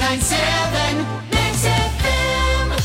106.997 Mix FM.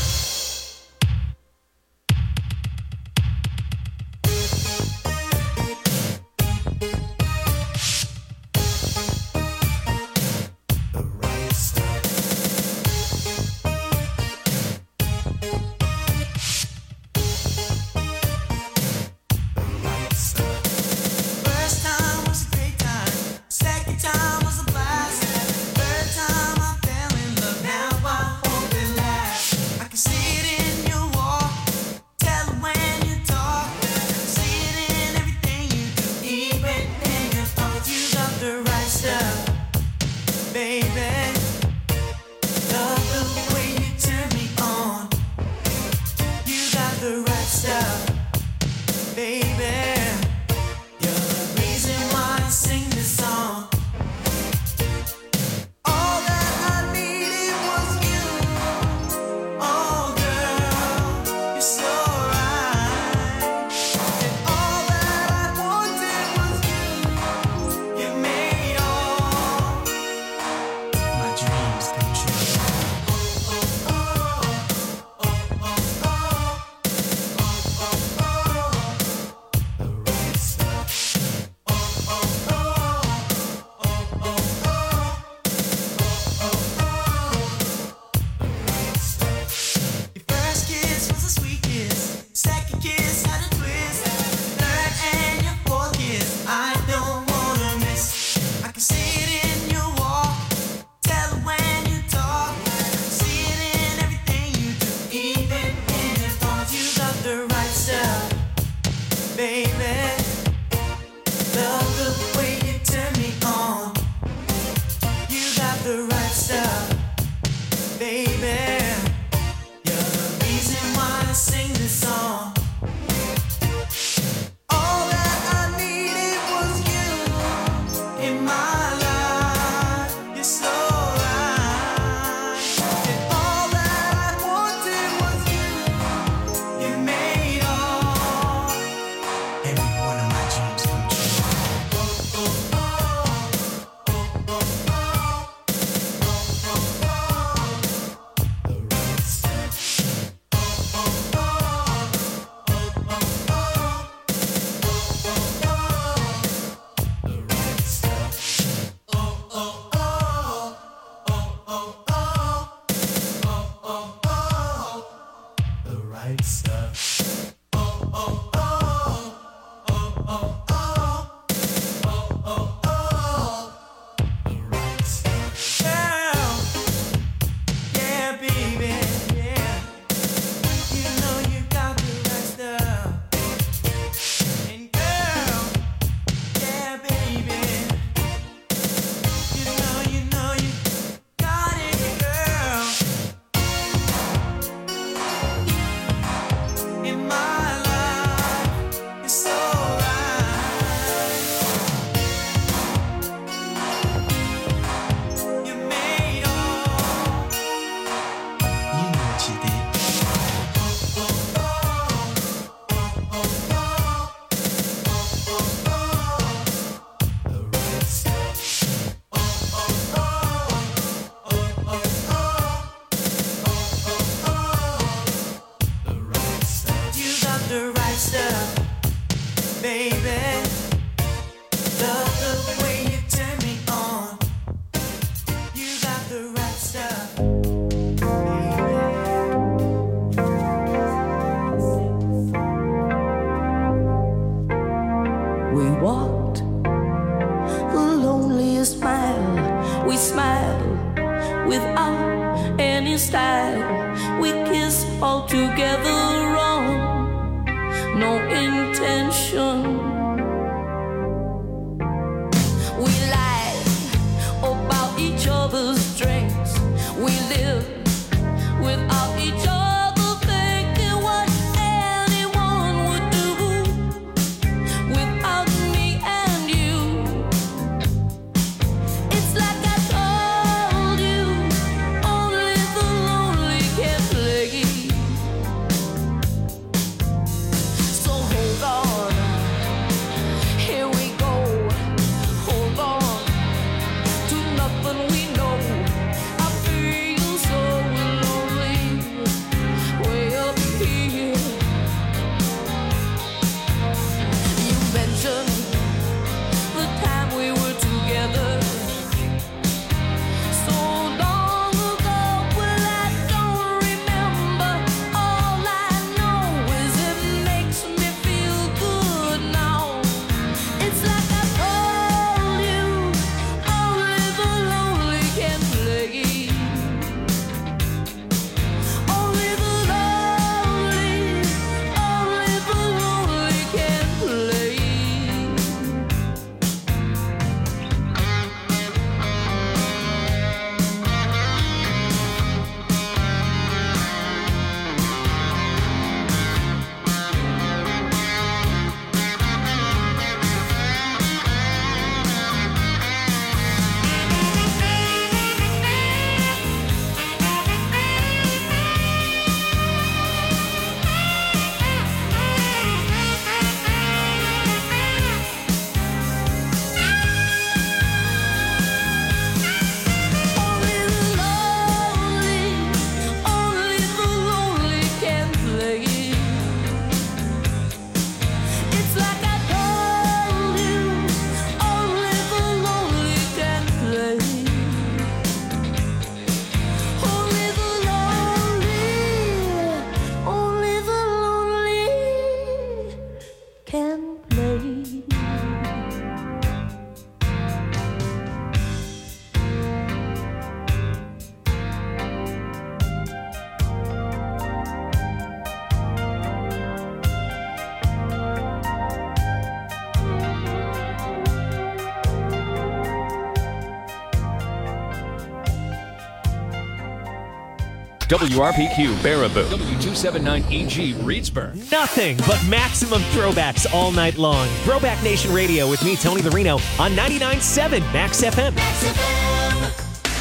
WRPQ Baraboo, W279EG Reedsburg. Nothing but maximum throwbacks all night long. Throwback Nation Radio with me, Tony Larino, on 99.7 Max FM. Max FM.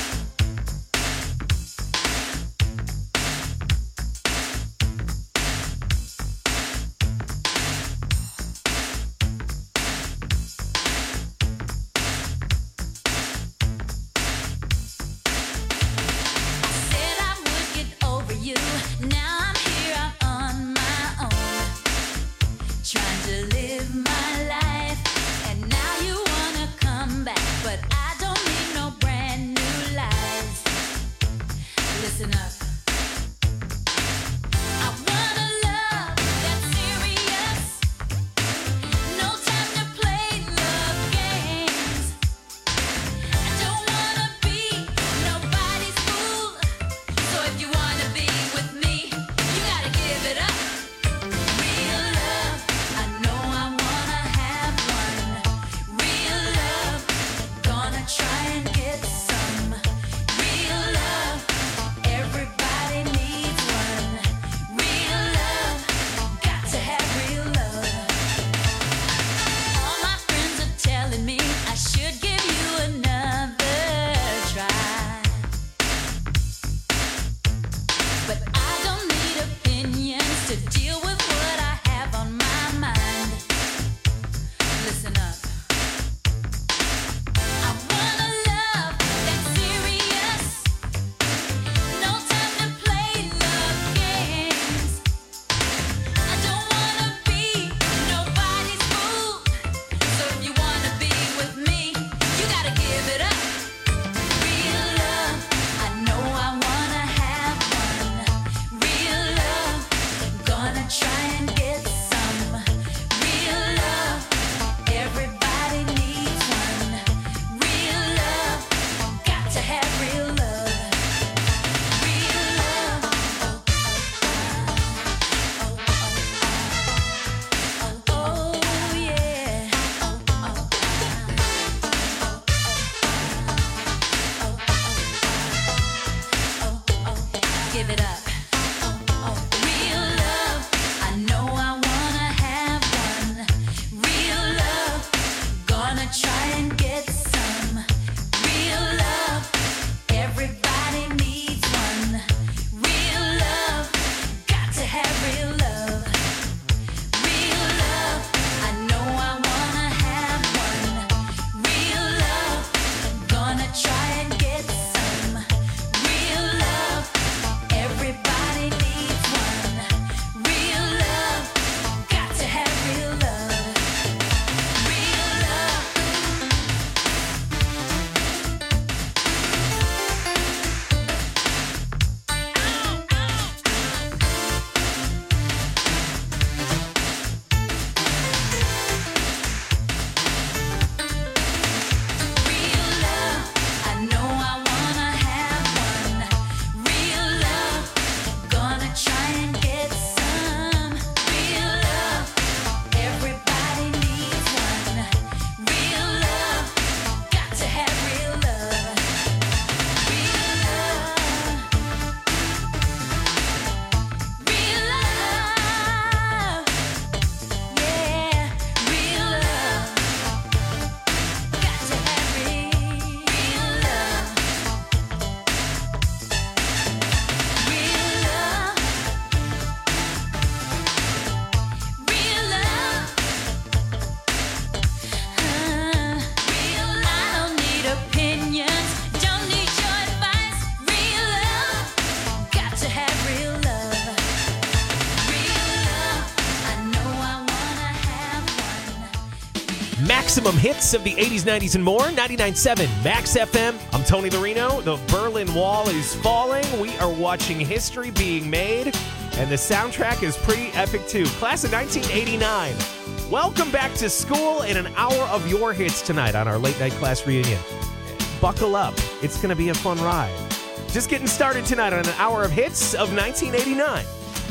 Maximum hits of the 80s, 90s, and more. 99.7 Max FM. I'm Tony Larino. The Berlin Wall is falling. We are watching history being made. And the soundtrack is pretty epic, too. Class of 1989. Welcome back to school in an hour of your hits tonight on our late night class reunion. Buckle up. It's going to be a fun ride. Just getting started tonight on an hour of hits of 1989.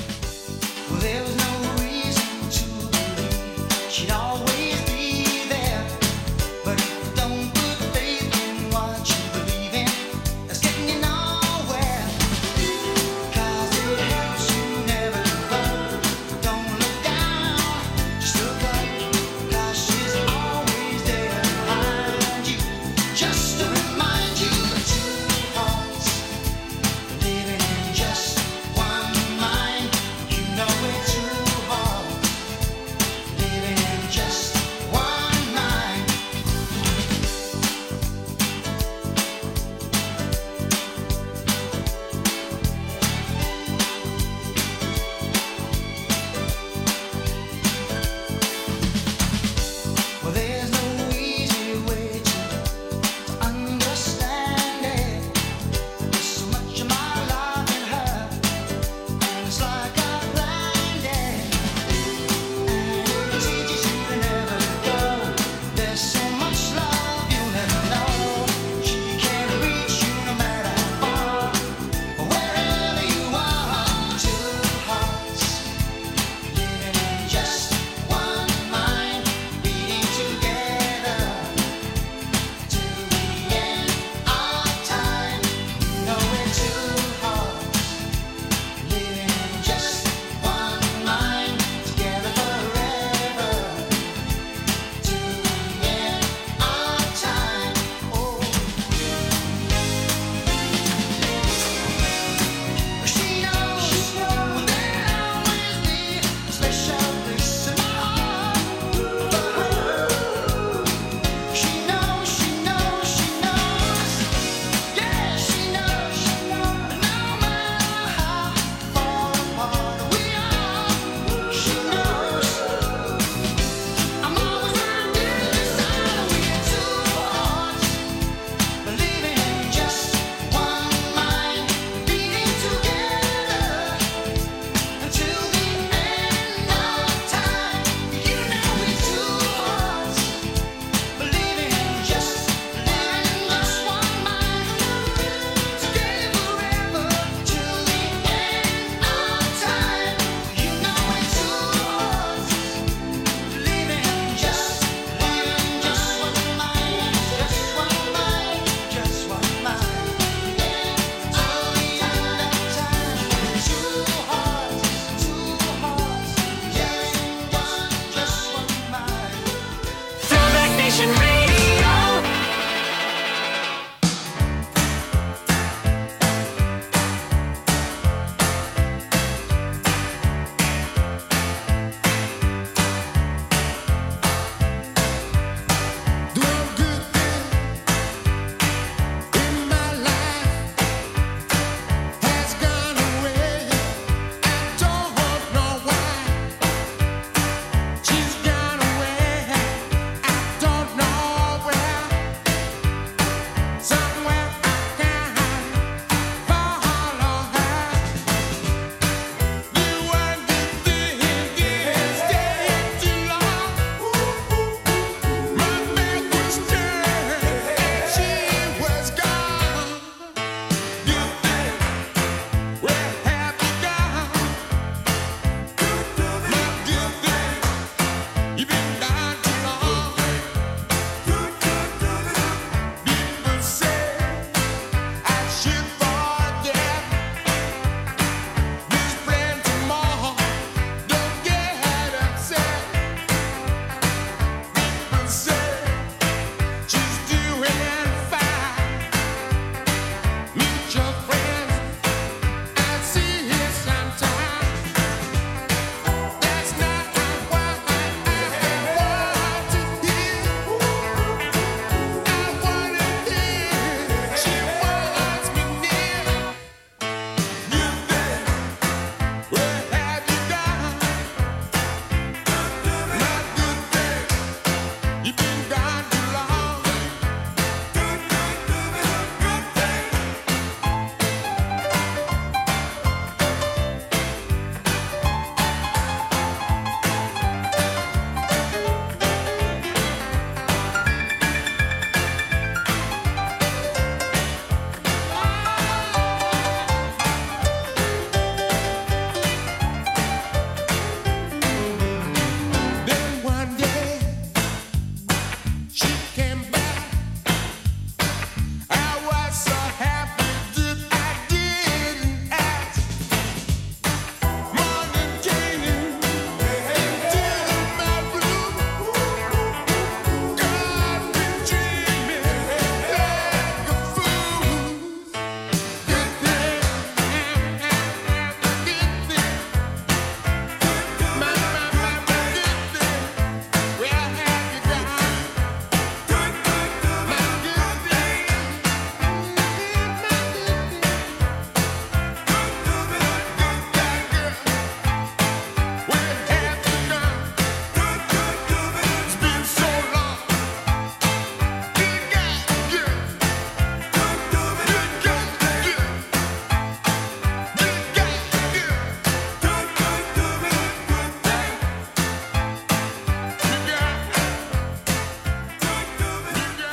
Well, there was no reason to believe she'd always be there. But if you don't put faith in what you believe in, that's getting you nowhere.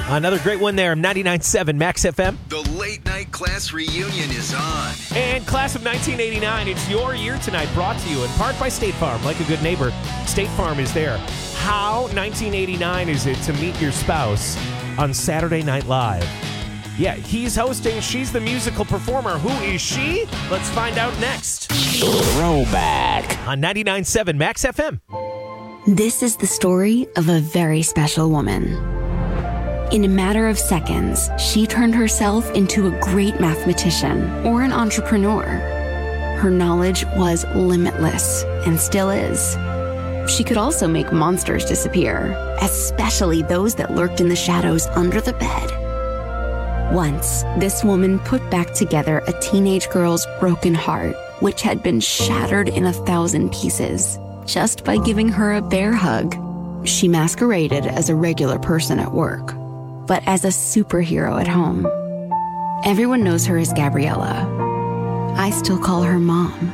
Another great one there, 99.7 Max FM. The late night class reunion is on. And class of 1989, it's your year tonight, brought to you in part by State Farm. Like a good neighbor, State Farm is there. How 1989 is it to meet your spouse on Saturday Night Live? Yeah, he's hosting. She's the musical performer. Who is she? Let's find out next. Throwback on 99.7 Max FM. This is the story of a very special woman. In a matter of seconds, she turned herself into a great mathematician or an entrepreneur. Her knowledge was limitless and still is. She could also make monsters disappear, especially those that lurked in the shadows under the bed. Once, this woman put back together a teenage girl's broken heart, which had been shattered in 1,000 pieces, just by giving her a bear hug. She masqueraded as a regular person at work, but as a superhero at home. Everyone knows her as Gabriella. I still call her Mom.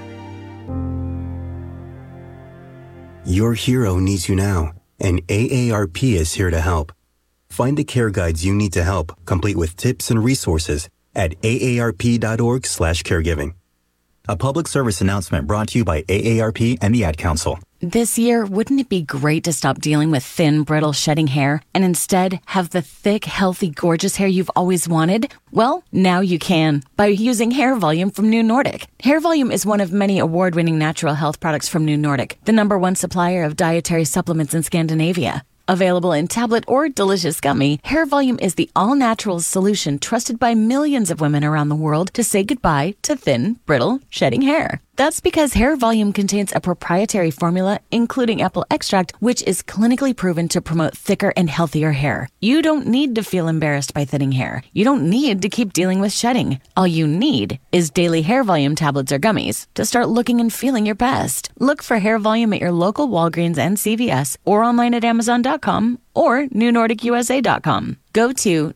Your hero needs you now, and AARP is here to help. Find the care guides you need to help, complete with tips and resources at aarp.org/caregiving. A public service announcement brought to you by AARP and the Ad Council. This year, wouldn't it be great to stop dealing with thin, brittle, shedding hair and instead have the thick, healthy, gorgeous hair you've always wanted? Well, now you can by using Hair Volume from New Nordic. Hair Volume is one of many award-winning natural health products from New Nordic, the #1 supplier of dietary supplements in Scandinavia. Available in tablet or delicious gummy, Hair Volume is the all-natural solution trusted by millions of women around the world to say goodbye to thin, brittle, shedding hair. That's because Hair Volume contains a proprietary formula, including apple extract, which is clinically proven to promote thicker and healthier hair. You don't need to feel embarrassed by thinning hair. You don't need to keep dealing with shedding. All you need is daily Hair Volume tablets or gummies to start looking and feeling your best. Look for Hair Volume at your local Walgreens and CVS or online at Amazon.com or NewNordicUSA.com. Go to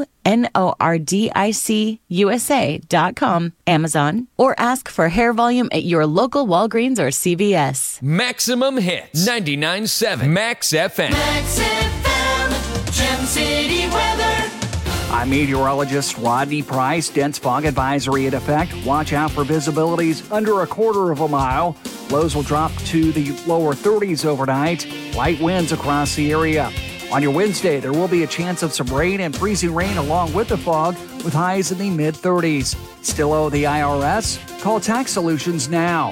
NewNordicUSA.com, Amazon, or ask for Hair Volume at your local Walgreens or CVS. Maximum hits. 99.7 Max FM. Max FM, Gem City weather. I'm meteorologist Rodney Price. Dense fog advisory in effect. Watch out for visibilities under a quarter of a mile. Lows will drop to the lower 30s overnight. Light winds across the area. On your Wednesday, there will be a chance of some rain and freezing rain along with the fog, with highs in the mid-30s. Still owe the IRS? Call Tax Solutions now.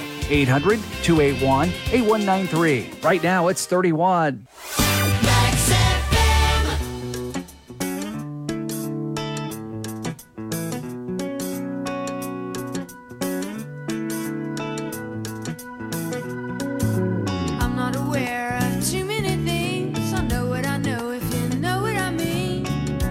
800-281-8193. Right now, it's 31. Max FM. I'm not aware of too many things. I know what I know, if you know what I mean.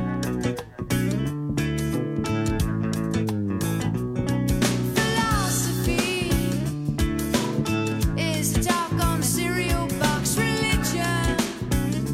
Philosophy is the talk on the cereal box. Religion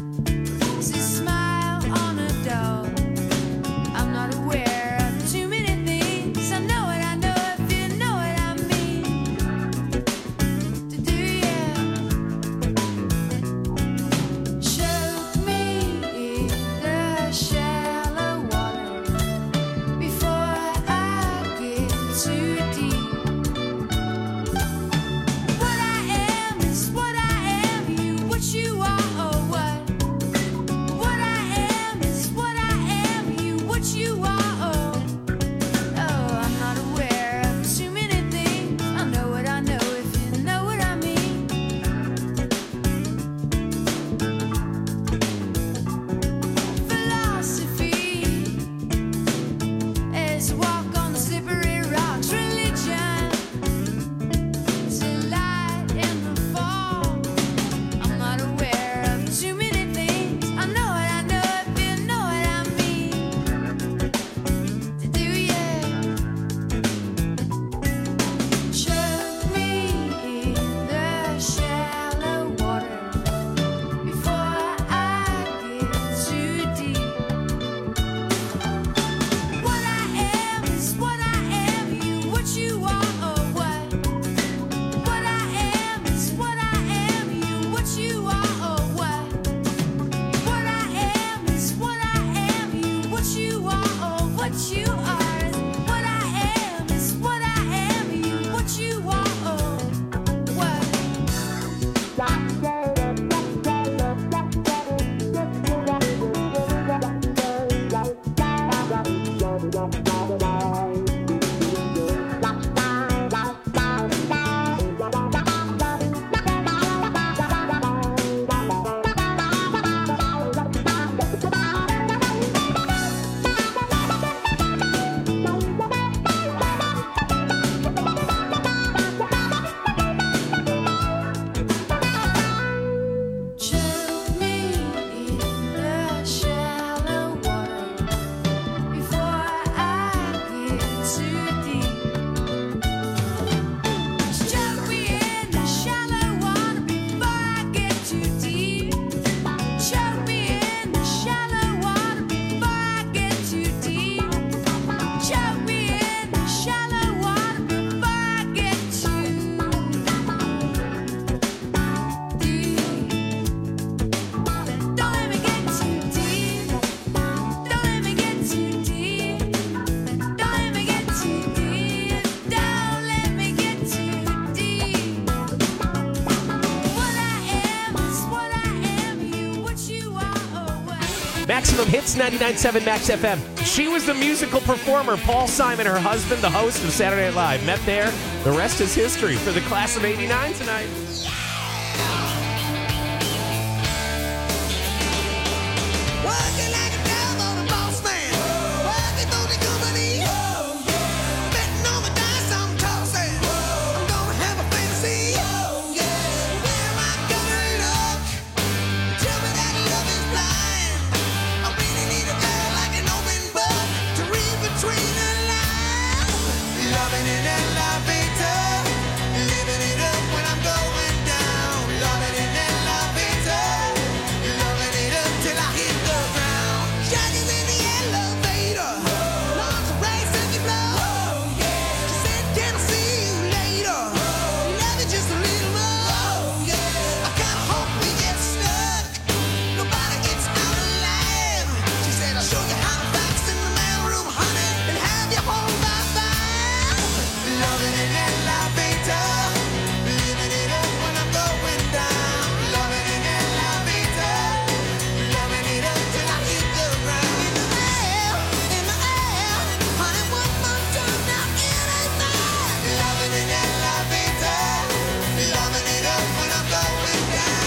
Maximum Hits 99.7 Max FM. She was the musical performer. Paul Simon, her husband, the host of Saturday Night Live. Met there. The rest is history for the class of 89 tonight. Working like a dove on a boss man. Working for the company. Betting on the dice I'm tossing. I'm gonna have a fantasy. Where am I gonna look? Tell me that love is blind. I really need a girl like an open book to read between the lines. Loving in elevator. Living it up when I'm going down. Loving in elevator. Loving it up till I hit the ground. Shining in the elevator. Lungs are racing you blow. She said, can I see you later? Love it just a little more. I kinda hope we get stuck. Nobody gets out alive. She said, I'll show you how to fax in the mailroom, honey, and have you home by 5. Loving in elevator. Living it up when I'm going down. Loving in elevator. Loving it up till I hit the ground. In the air, honey, one more time now, it ain't fair. Loving in elevator. Loving it up when I'm going down.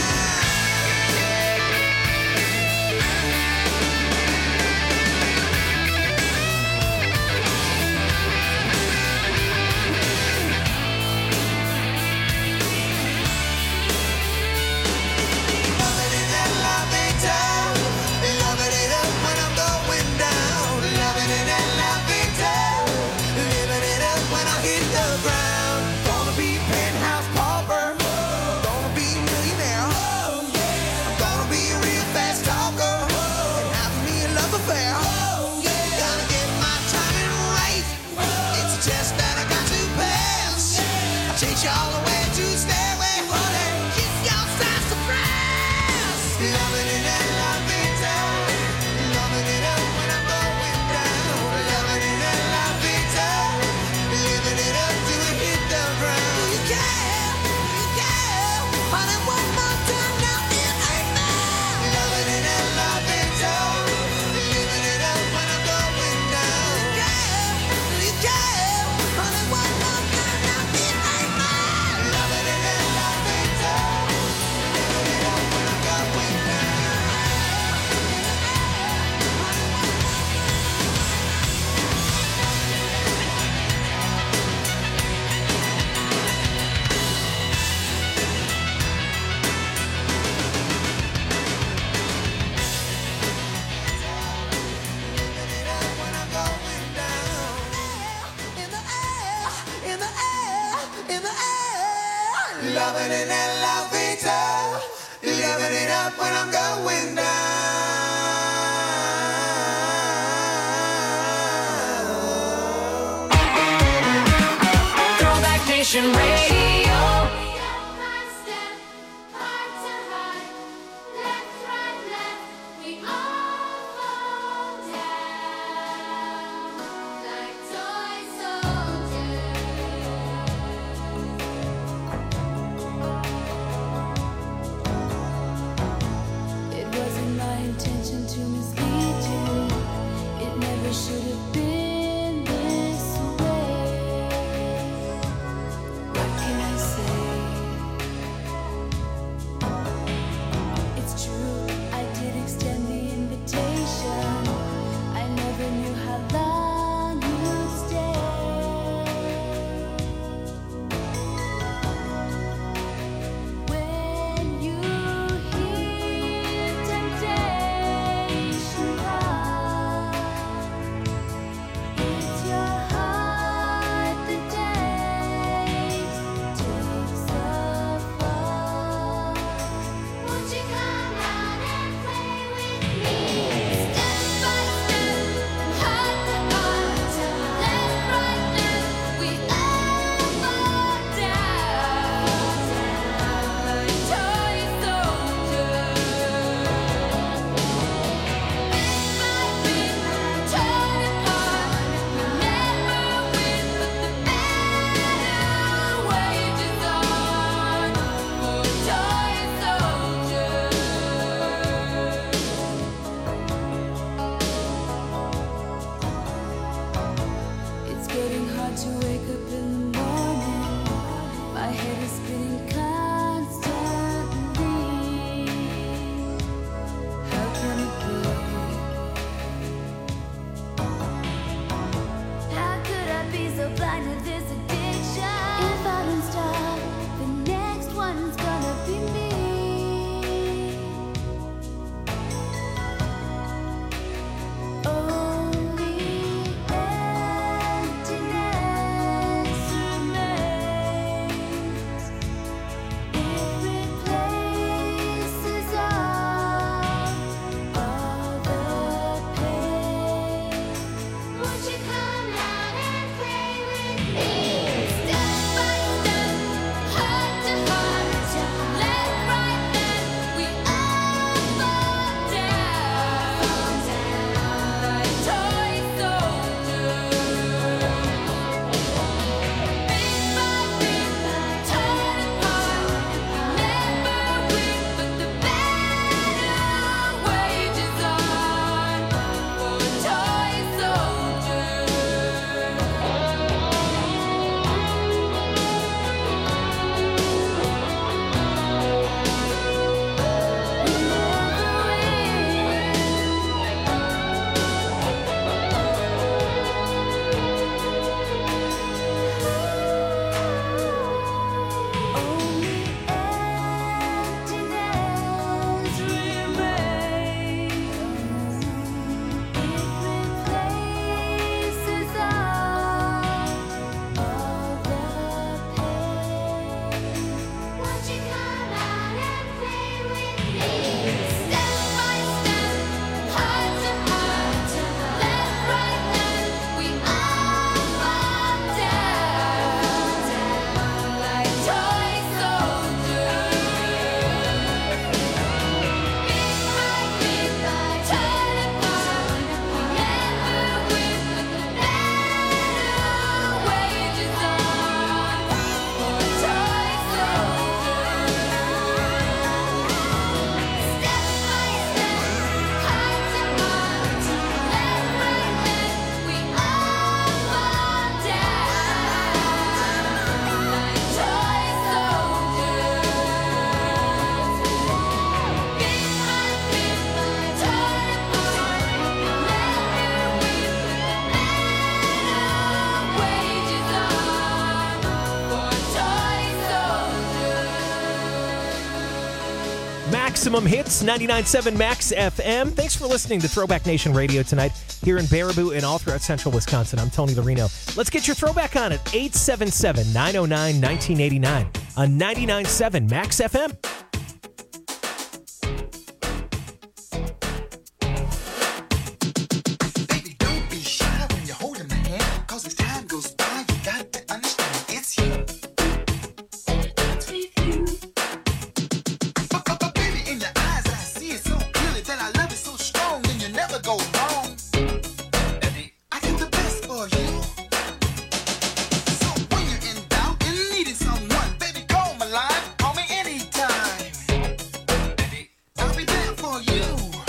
Loving in elevator. Loving it up when I'm going down. Loving in elevator. Living it up when I hit the ground. Gonna be penthouse pauper. Gonna be millionaire. I'm gonna be a real fast talker. And have me a love affair. Gotta get my timing right. It's a test that I got to pass. I'll chase you all the way to stairway, honey. Kiss your size surprise. Loving in elevator. Loving it up when I'm going down. Loving in elevator. Living it up till we hit the ground. You can, honey, one more time now, it ain't fair. Loving in elevator. Living it up when I'm going down. You can, honey, one more time now, it ain't fair. Loving in elevator. Living it up when I'm going down. Living it up when I'm going down. In the air, in the air, in the air. Loving in elevator. Living it up when I'm going down. Throwback Nation Radio. It wasn't Maximum Hits, 99.7 Max FM. Thanks for listening to Throwback Nation Radio tonight here in Baraboo and all throughout central Wisconsin. I'm Tony the Reno. Let's get your throwback on at 877-909-1989 on 99.7 Max FM. Baby, don't be shy when you're holding my hand, 'cause as time goes by, you got to understand it's you. But baby, in your eyes, I see it so clearly that I love it so strong, and you never go wrong. Baby, I get the best for you. So when you're in doubt and needing someone, baby, call my line, call me anytime. Baby, I'll be there for you.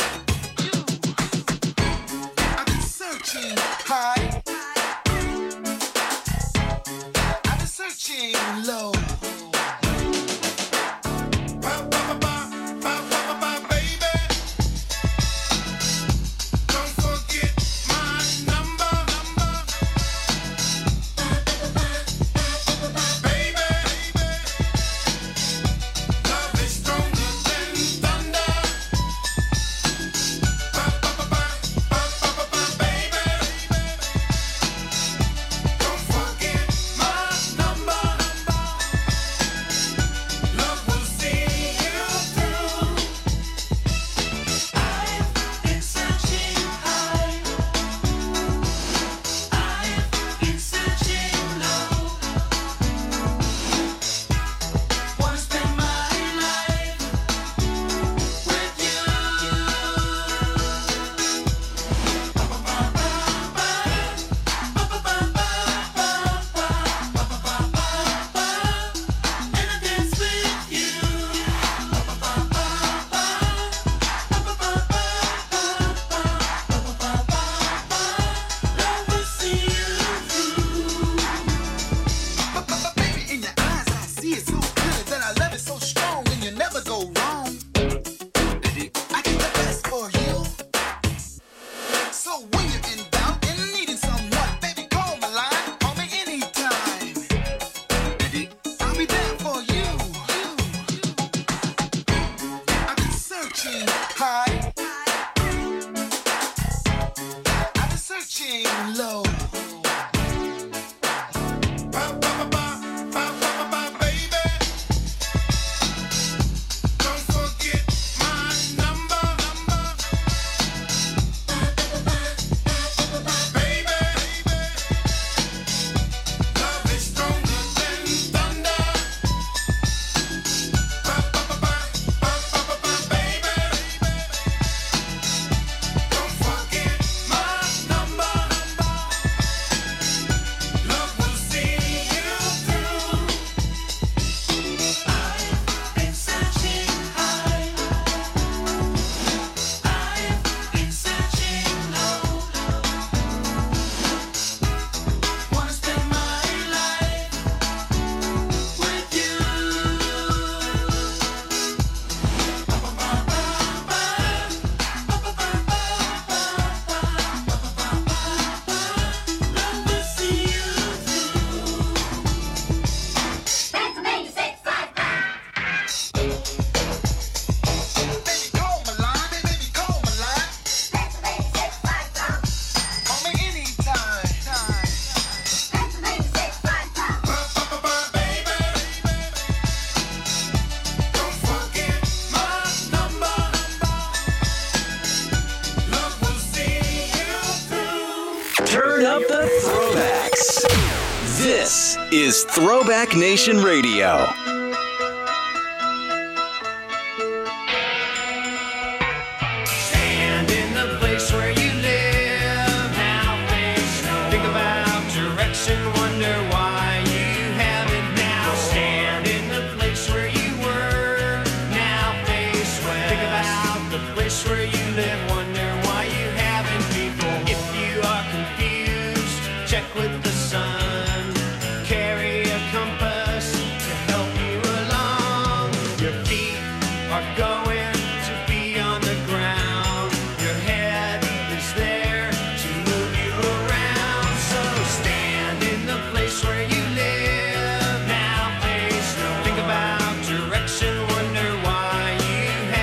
I've been searching high. I've been searching low. Baby, don't forget my number. Baby, love is stronger than thunder. Baby, don't forget my number. Love will see you through. I've been searching high. I've been searching low. Wanna spend my life with you. And I dance with you. Love will see you through. Baby, in your eyes, I see it so clearly that I love it so strong, and you never go wrong. Baby, I get the best for you. So when you're in doubt and needing someone, baby, call my line, call me anytime. Baby, I'll be there for you. I've been searching high. I've been searching low. Baby, don't forget my number. Baby, love is stronger than thunder. Baby, don't forget my number. Love will see you through. I've been searching high. I've been searching low. Wanna spend my life with you. Love will see you through. Baby, call my line. Baby, call my line. Call me anytime. Baby, don't forget my number. Love will see you through. Turn up the throwbacks. This is Throwback Nation Radio. Stand in the place where you live. Now face no. Think about direction. Wonder why you haven't now. Stand in the place where you were. Now face west. Think about the place where you live. Wonder why you haven't before. If you are confused, check with the sun. Carry a compass to help you along. Your feet are going to be on the ground. Your head is there to move you around. So stand in the place where you live. Now face no. Think about direction. Wonder why you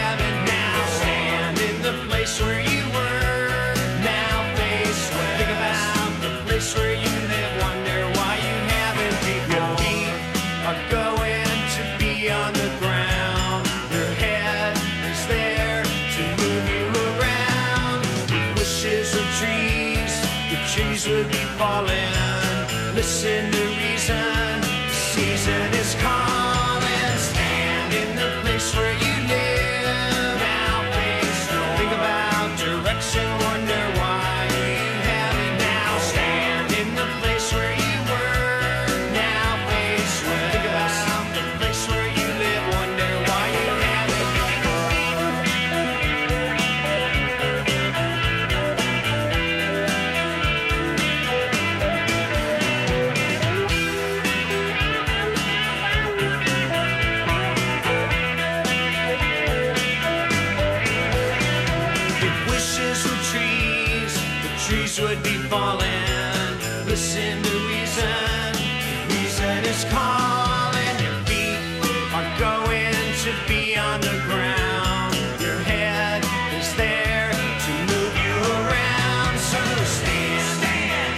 would be falling. Listen to reason, the season is calling. Stand in the place where you live. Now face north. Think about direction, wonder why you have it now. Stand in the place where you were. Now face west. Think about the place where you live, wonder why you have it. If wishes were trees, the trees would be falling. Listen to reason, reason is calling. Your feet are going to be on the ground. Your head is there to move you around. So stand.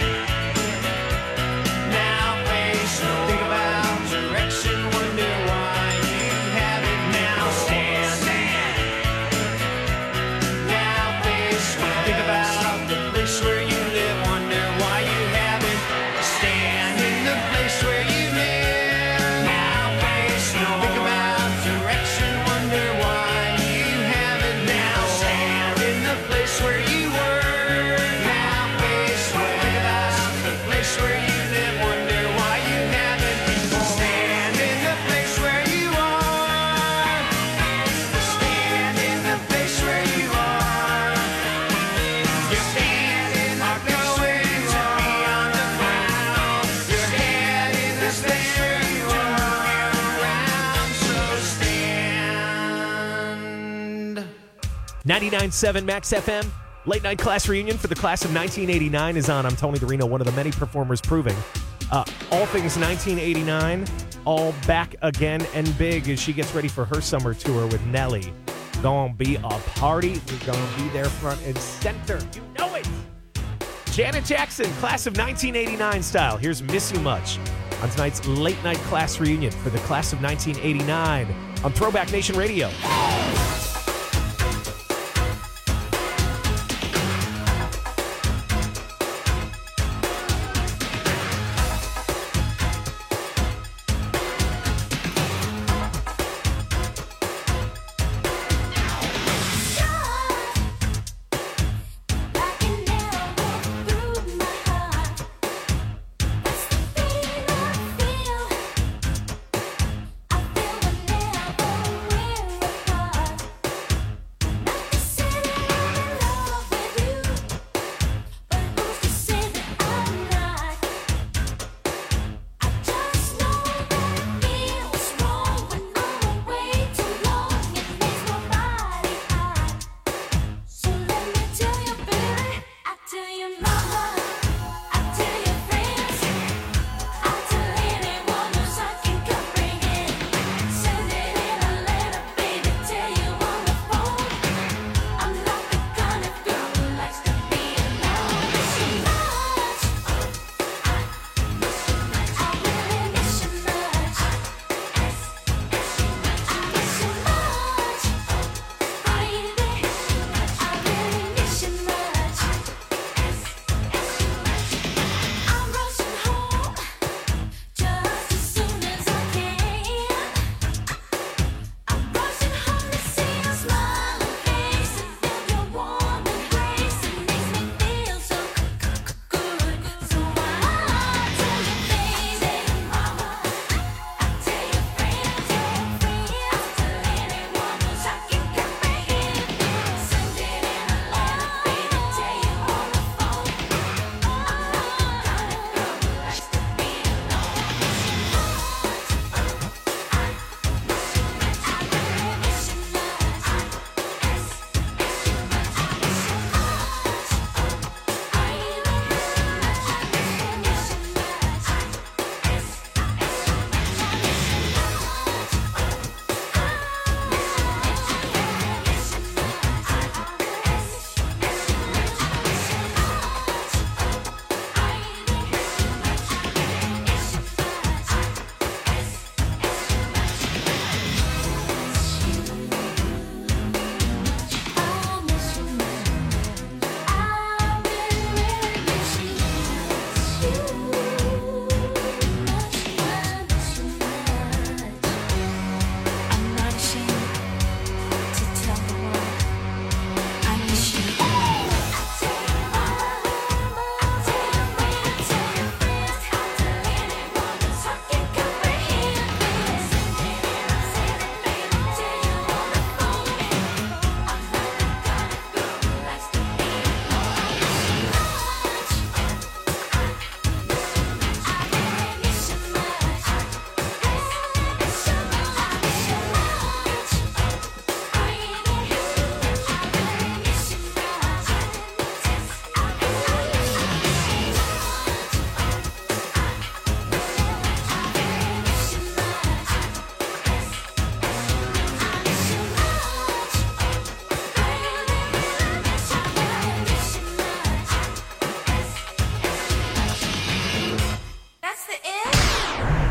Now face north. Think about direction, wonder why you have it now. Stand. Now face west. Think about the place where you live, wonder why you haven't. Stand in the place where you live. Now face north. Think about direction, wonder why you haven't. Now stand in the place where you were. Now face west. Think about the place where you live, wonder why you haven't. Stand in the place where you are. Stand in the place where you are. Your feet are going to be on the ground. Your head in the place where you are. Around, so stand. 99.7 Max FM. Late night class reunion for the class of 1989 is on. I'm Tony DeRino, one of the many performers proving all things 1989, all back again and big as she gets ready for her summer tour with Nelly. Gonna be a party. We're gonna be there front and center. You know it. Janet Jackson, class of 1989 style. Here's Miss You Much on tonight's late night class reunion for the class of 1989 on Throwback Nation Radio. I feel whenever we're apart.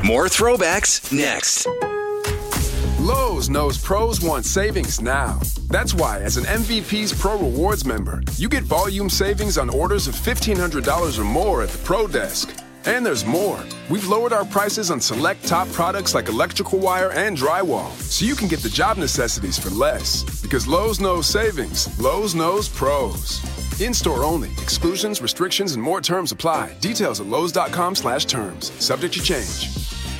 More throwbacks next. Lowe's knows pros want savings now. That's why, as an MVP's Pro Rewards member, you get volume savings on orders of $1,500 or more at the Pro Desk. And there's more. We've lowered our prices on select top products like electrical wire and drywall, so you can get the job necessities for less. Because Lowe's knows savings. Lowe's knows pros. In-store only. Exclusions, restrictions, and more terms apply. Details at lowes.com/terms. Subject to change.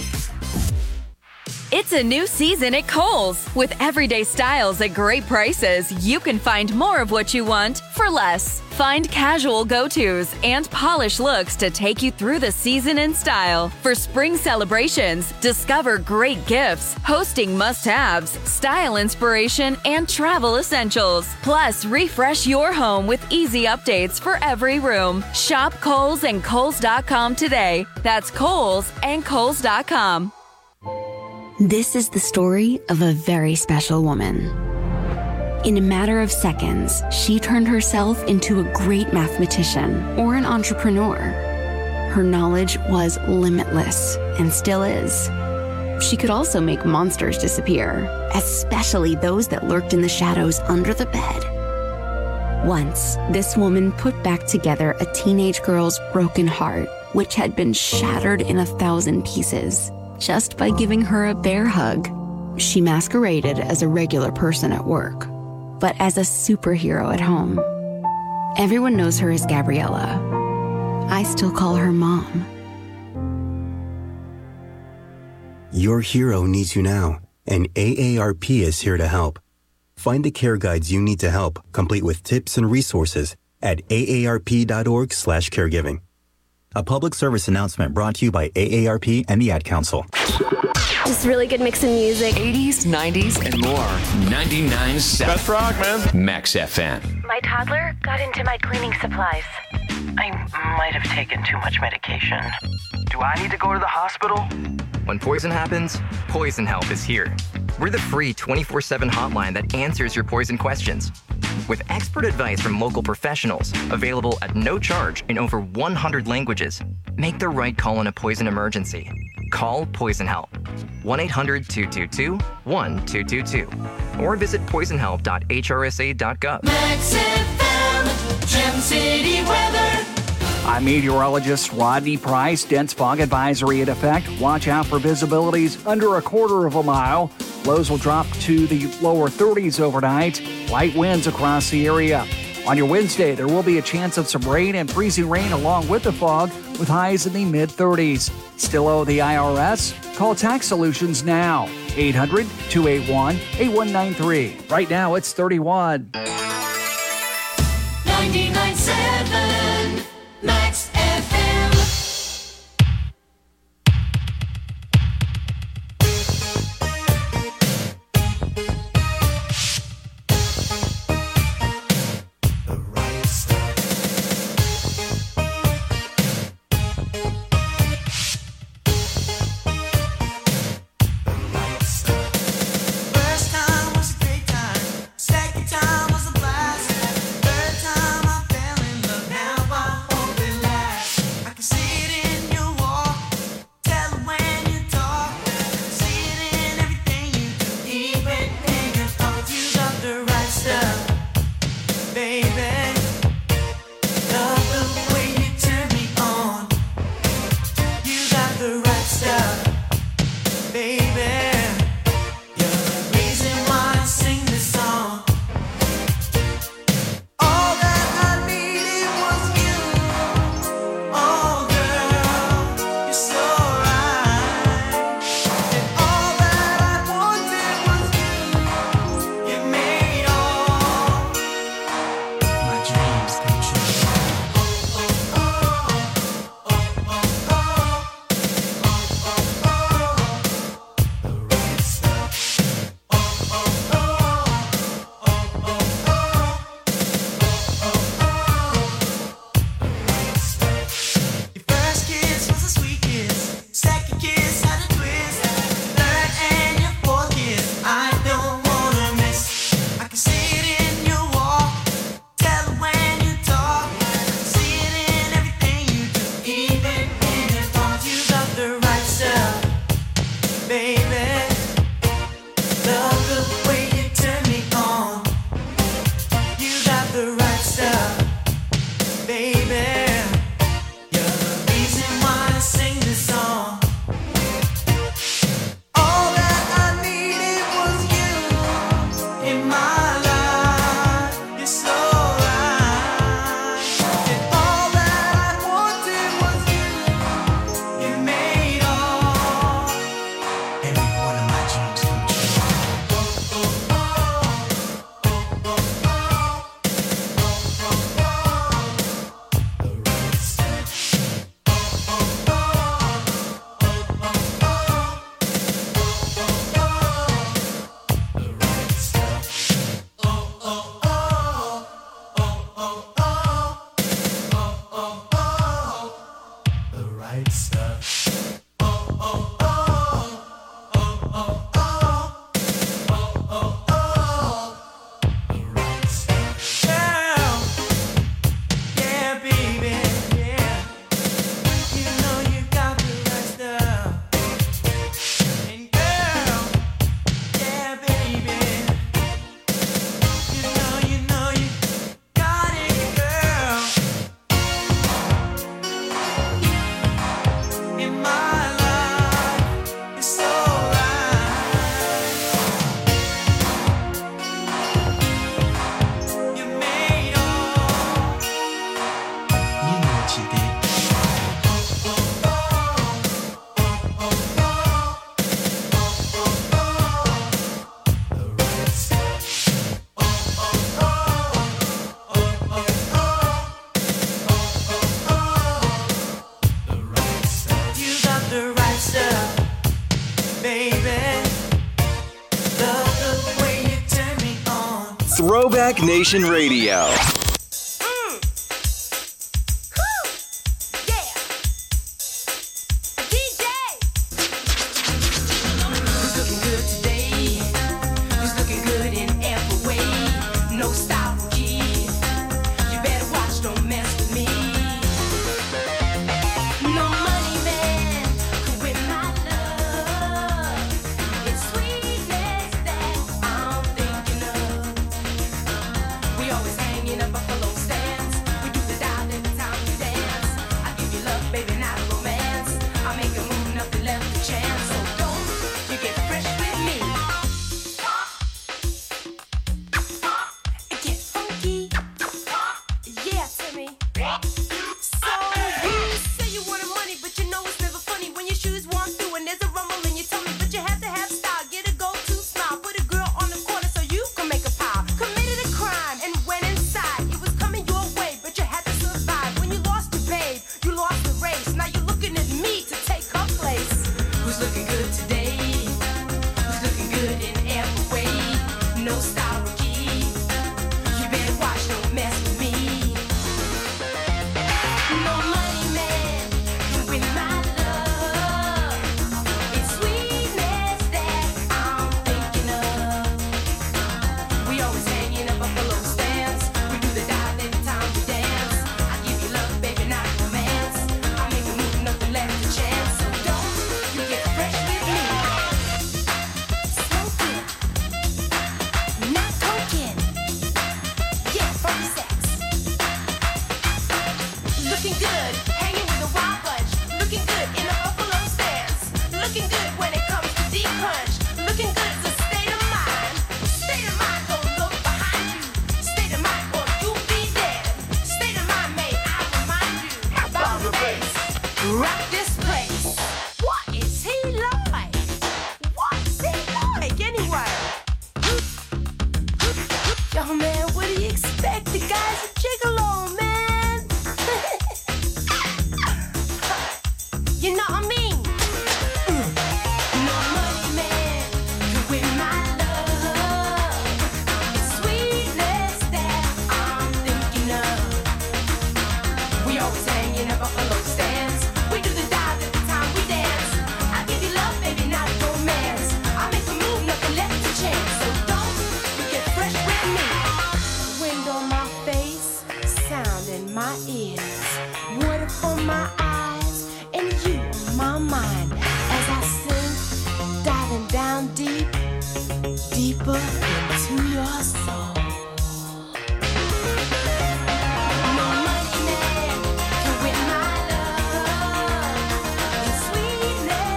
It's a new season at Kohl's. With everyday styles at great prices, you can find more of what you want for less. Find casual go-tos and polished looks to take you through the season in style. For spring celebrations, discover great gifts, hosting must-haves, style inspiration, and travel essentials. Plus, refresh your home with easy updates for every room. Shop Kohl's and Kohl's.com today. That's Kohl's and Kohl's.com. This is the story of a very special woman. In a matter of seconds, she turned herself into a great mathematician or an entrepreneur. Her knowledge was limitless and still is. She could also make monsters disappear, especially those that lurked in the shadows under the bed. Once, this woman put back together a teenage girl's broken heart, which had been shattered in 1,000 pieces. Just by giving her a bear hug. She masqueraded as a regular person at work, but as a superhero at home. Everyone knows her as Gabriella. I still call her Mom. Your hero needs you now, and AARP is here to help. Find the care guides you need to help, complete with tips and resources at aarp.org/caregiving. A public service announcement brought to you by AARP and the Ad Council. Just really good mix of music. 80s, 90s, and more. 99.7. Best rock, man. Max FM. My toddler got into my cleaning supplies. I might have taken too much medication. Do I need to go to the hospital? When poison happens, Poison Help is here. We're the free 24/7 hotline that answers your poison questions. With expert advice from local professionals, available at no charge in over 100 languages, make the right call in a poison emergency. Call Poison Help. 1-800-222-1222. Or visit poisonhelp.hrsa.gov. Max FM, Gem City weather. I'm meteorologist Rodney Price. Dense fog advisory in effect. Watch out for visibilities under a quarter of a mile. Lows will drop to the lower 30s overnight. Light winds across the area. On your Wednesday, there will be a chance of some rain and freezing rain along with the fog, with highs in the mid-30s. Still owe the IRS? Call Tax Solutions now. 800-281-8193. Right now, it's 31. 99.7 Max FM. First time was a great time. Second time was a blast. Third time I fell in Throwback Nation Radio.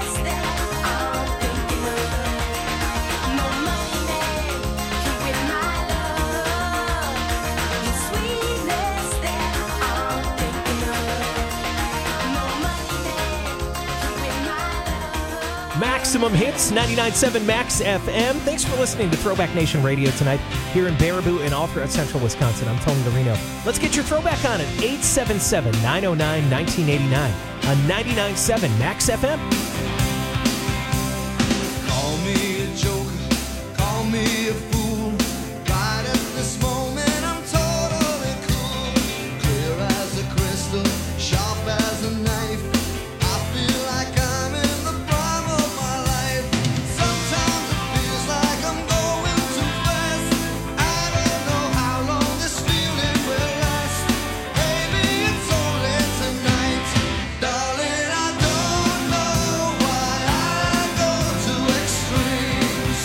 With my Maximum Hits, 99.7 Max FM. Thanks for listening to Throwback Nation Radio tonight here in Baraboo and all throughout central Wisconsin. I'm Tony Lorino. Let's get your throwback on at 877-909-1989 on 99.7 Max FM. Call me a joker, call me a fool. Right at this moment, I'm totally cool. Clear as a crystal, sharp as a knife. I feel like I'm in the prime of my life. Sometimes it feels like I'm going too fast. I don't know how long this feeling will last. Maybe it's only tonight. Darling, I don't know why I go to extremes.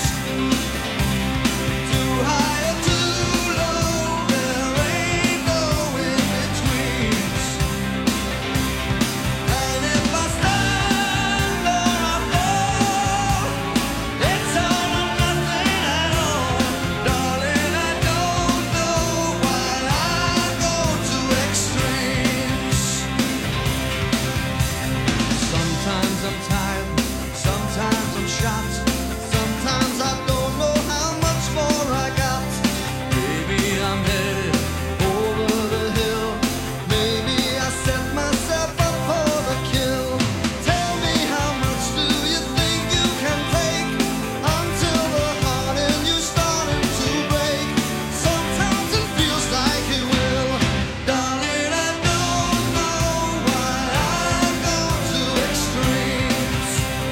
Too high or too low, there ain't no in-betweens. And if I stand or I fall, it's all or nothing at all. Darling, I don't know why I go to extremes. Sometimes I'm tired, sometimes I'm shot. Sometimes I don't know how much more I got. Maybe I'm headed over the hill. Maybe I set myself up for the kill. Tell me, how much do you think you can take until the heart in you starting to break? Sometimes it feels like it will. Darling, I don't know why I go to extremes.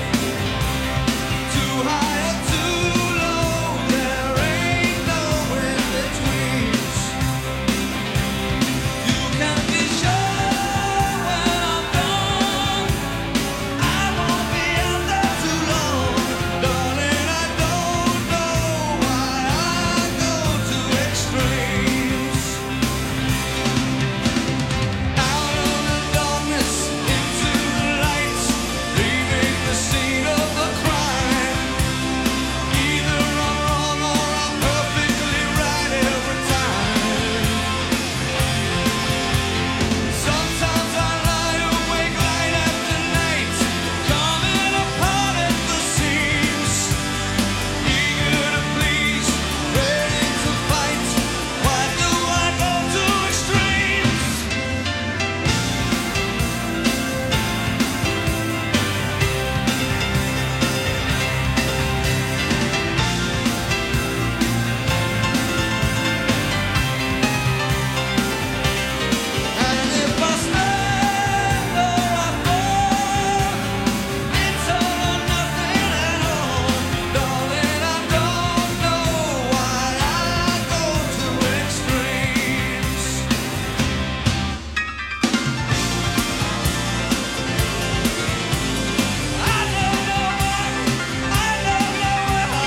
Too high or too low, there ain't no in-betweens. You can be sure when I'm gone, I won't be out there too long. Darling, I don't know why I go to extremes. Out of the darkness into the light, leaving the scene of the crime. Either I'm wrong or I'm perfectly right every time. Sometimes I lie awake night after night, coming apart at the seams. Eager to please, ready to fight. Why do I go to extremes? And if I stand or I fall, it's all or nothing at all. Darling, I don't know why I go to extremes. I don't know why, I don't know why.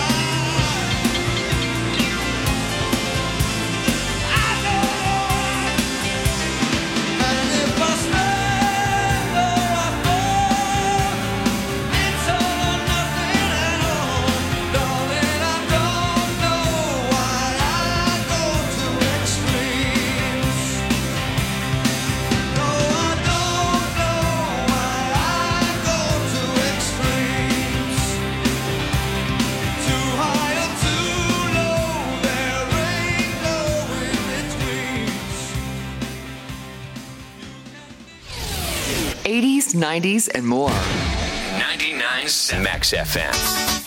I don't know why. And if I stand or I fall, it's all or nothing at all. Darling, I don't know why I go to extremes. No, I don't know why I go to extremes. Too high or too low, there ain't no in-betweens. 80s, 90s, and more. 99.7 Max FM.